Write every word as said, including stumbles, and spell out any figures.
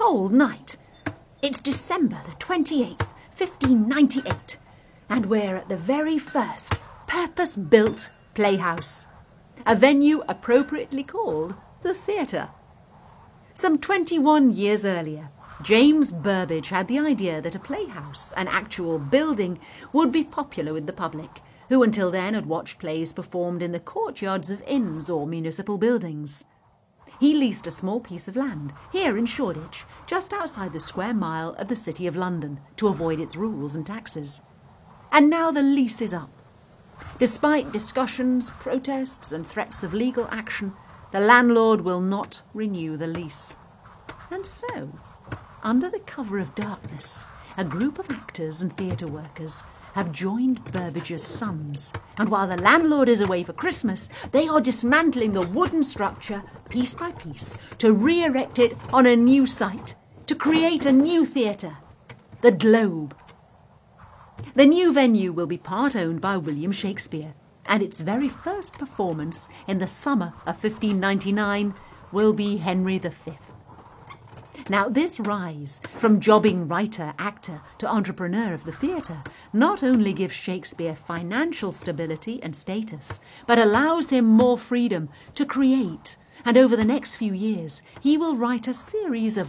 cold night. It's December the twenty-eighth, fifteen ninety-eight, and we're at the very first purpose-built playhouse, a venue appropriately called the theatre. Some twenty-one years earlier, James Burbage had the idea that a playhouse, an actual building, would be popular with the public, who until then had watched plays performed in the courtyards of inns or municipal buildings. He leased a small piece of land, here in Shoreditch, just outside the square mile of the City of London, to avoid its rules and taxes. And now the lease is up. Despite discussions, protests and threats of legal action, the landlord will not renew the lease. And so, under the cover of darkness, a group of actors and theatre workers have joined Burbage's sons, and while the landlord is away for Christmas, they are dismantling the wooden structure piece by piece to re-erect it on a new site, to create a new theatre, the Globe. The new venue will be part owned by William Shakespeare, and its very first performance in the summer of fifteen ninety-nine will be Henry the Fifth. Now, this rise from jobbing writer, actor to entrepreneur of the theatre not only gives Shakespeare financial stability and status, but allows him more freedom to create. And over the next few years, he will write a series of